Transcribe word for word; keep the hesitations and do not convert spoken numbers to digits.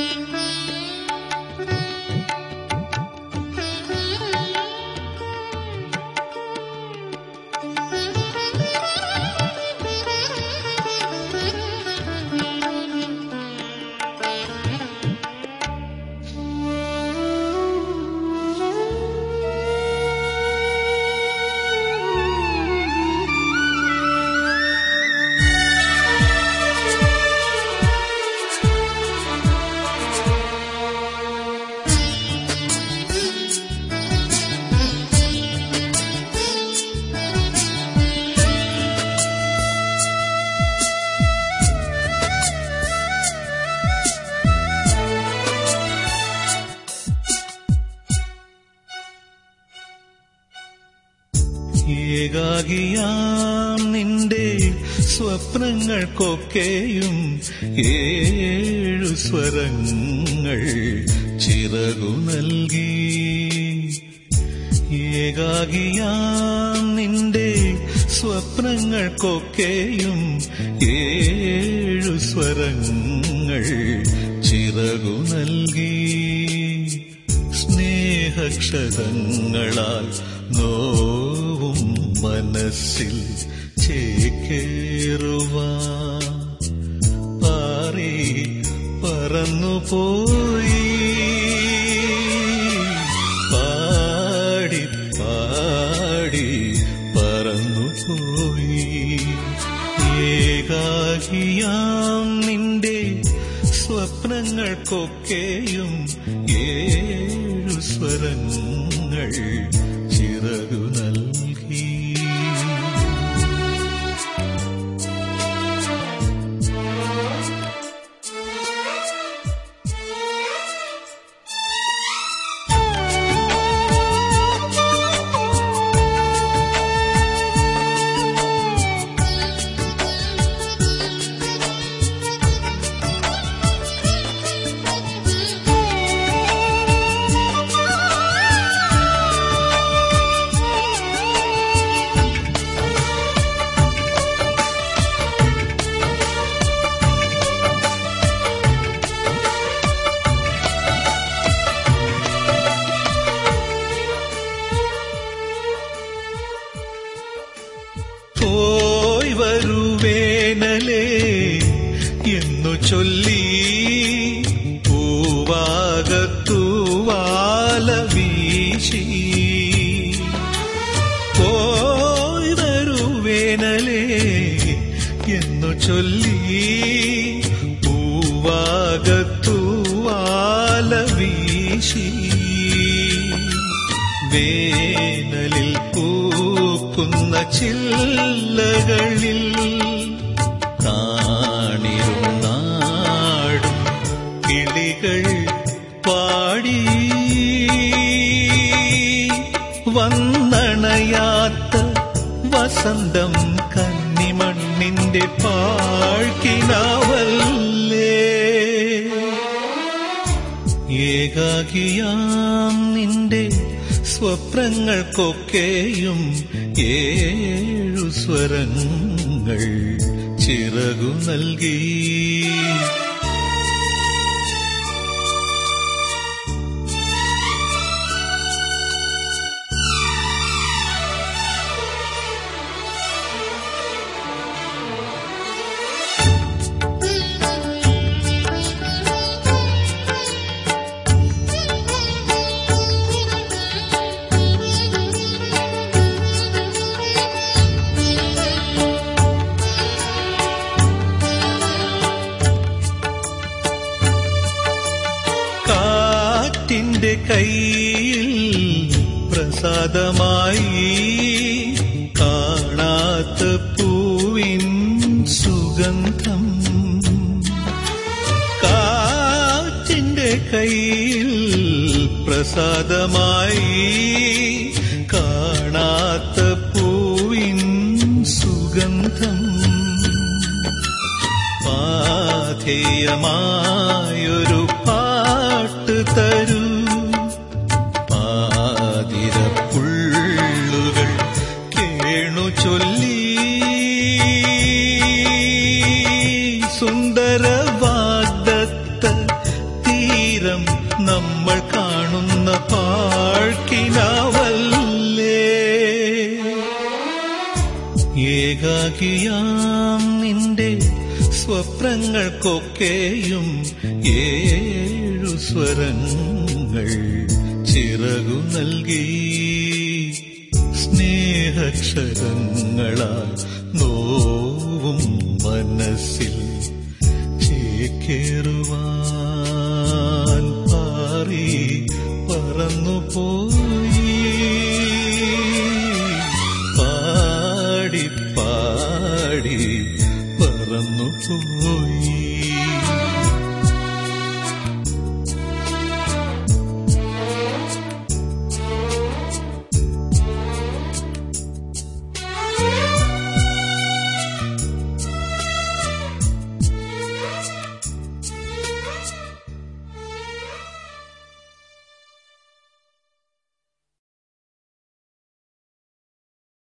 ഏകാകിയാം നിന്റെ സ്വപ്നങ്ങൾക്കൊക്കെയും ഏഴു സ്വരങ്ങൾ ചിറകു നൽകി. ഏകാകിയാം നിന്റെ സ്വപ്നങ്ങൾക്കൊക്കെയും ഏഴു സ്വരങ്ങൾ ചിറകു നൽകി. സ്നേഹക്ഷതങ്ങളാൽ നോവും മനസ്സിൽ ചേക്കേറുവാൻ പാറി പറന്നുപോയി. പാടി പാടി പറന്നുപോയി. ഏകാകിയാം നിന്റെ സ്വപ്നങ്ങൾക്കൊക്കെയും ഏഴു സ്വരങ്ങൾ ചിറകു നൽകി. പോയി വരുവേനലേ എന്നു ചൊല്ലി പൂവാകത്തൂവാല വീശി. പോയി വരുവേനലേ എന്നു ചൊല്ലി പൂവാകത്തൂവാല വീശി. വേനലിൽ പൂക്കുന്ന ചില്ലകളിൽ കാണിരുന്നാടും കിളികൾ പാടി. വന്നണയാത്ത വസന്തം കന്നിമണ്ണിന്റെ പാഴ്ക്കിനാവല്ലേ. ഏകാകിയാം നിന്റെ സ്വപ്നങ്ങൾക്കൊക്കെയും ഏഴു സ്വരങ്ങൾ ചിറകു നൽകി. കാറ്റിന്റെ കൈയിൽ പ്രസാദമായി കാണാത്ത പൂവിൻ സുഗന്ധം. കാറ്റിന്റെ കൈയിൽ പ്രസാദമായി കാണാത്ത പൂവിൻ സുഗന്ധം. പാഥേയമായൊരു പാട്ട് തരൂ. പാതിരപ്പുള്ളുകൾ കേണു ചൊല്ലി സുന്ദരവാഗ്ദത്ത തീ ത്യാഗിയാം നിന്റെ സ്വപ്നങ്ങൾക്കൊക്കെയും ഏഴു സ്വരങ്ങൾ ചിറകു നൽകി സ്നേഹക്ഷരങ്ങളാൽ നോവും മനസ്സിൽ ചേക്കേറുവാൻ പാറി പറന്നുപോയി, പാടി പാടി പറന്നുപോയി.